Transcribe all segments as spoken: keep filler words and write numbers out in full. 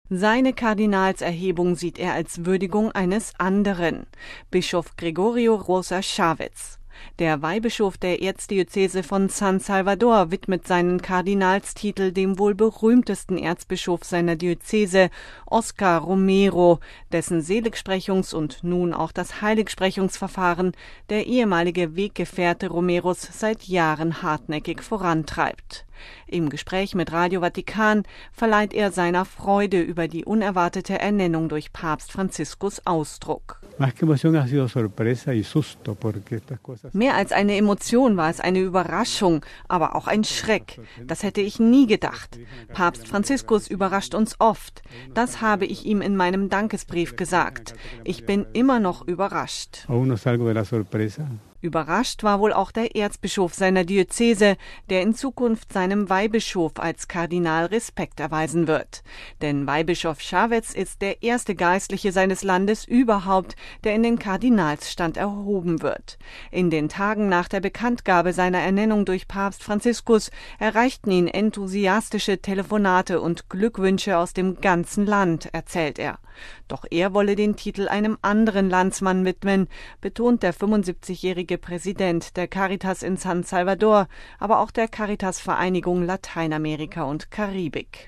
Seine Kardinalserhebung sieht er als Würdigung eines anderen, Bischof Gregorio Rosa Chavez. Der Weihbischof der Erzdiözese von San Salvador widmet seinen Kardinalstitel dem wohl berühmtesten Erzbischof seiner Diözese, Oscar Romero, dessen Seligsprechungs- und nun auch das Heiligsprechungsverfahren der ehemalige Weggefährte Romeros seit Jahren hartnäckig vorantreibt. Im Gespräch mit Radio Vatikan verleiht er seiner Freude über die unerwartete Ernennung durch Papst Franziskus Ausdruck. Mehr als eine Emotion war es eine Überraschung, aber auch ein Schreck. Das hätte ich nie gedacht. Papst Franziskus überrascht uns oft. Das habe ich ihm in meinem Dankesbrief gesagt. Ich bin immer noch überrascht. Überrascht war wohl auch der Erzbischof seiner Diözese, der in Zukunft seinem Weihbischof als Kardinal Respekt erweisen wird. Denn Weihbischof Chavez ist der erste Geistliche seines Landes überhaupt, der in den Kardinalsstand erhoben wird. In den Tagen nach der Bekanntgabe seiner Ernennung durch Papst Franziskus erreichten ihn enthusiastische Telefonate und Glückwünsche aus dem ganzen Land, erzählt er. Doch er wolle den Titel einem anderen Landsmann widmen, betont der fünfundsiebzigjährige Präsident der Caritas in San Salvador, aber auch der Caritas-Vereinigung Lateinamerika und Karibik.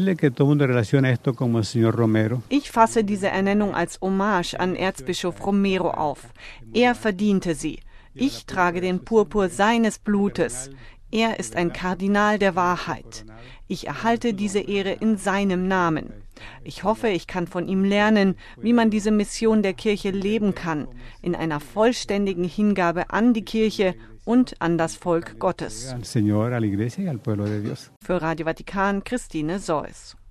Ich fasse diese Ernennung als Hommage an Erzbischof Romero auf. Er verdiente sie. Ich trage den Purpur seines Blutes. Er ist ein Kardinal der Wahrheit. Ich erhalte diese Ehre in seinem Namen. Ich hoffe, ich kann von ihm lernen, wie man diese Mission der Kirche leben kann, in einer vollständigen Hingabe an die Kirche und an das Volk Gottes. Für Radio Vatikan, Christine Seus.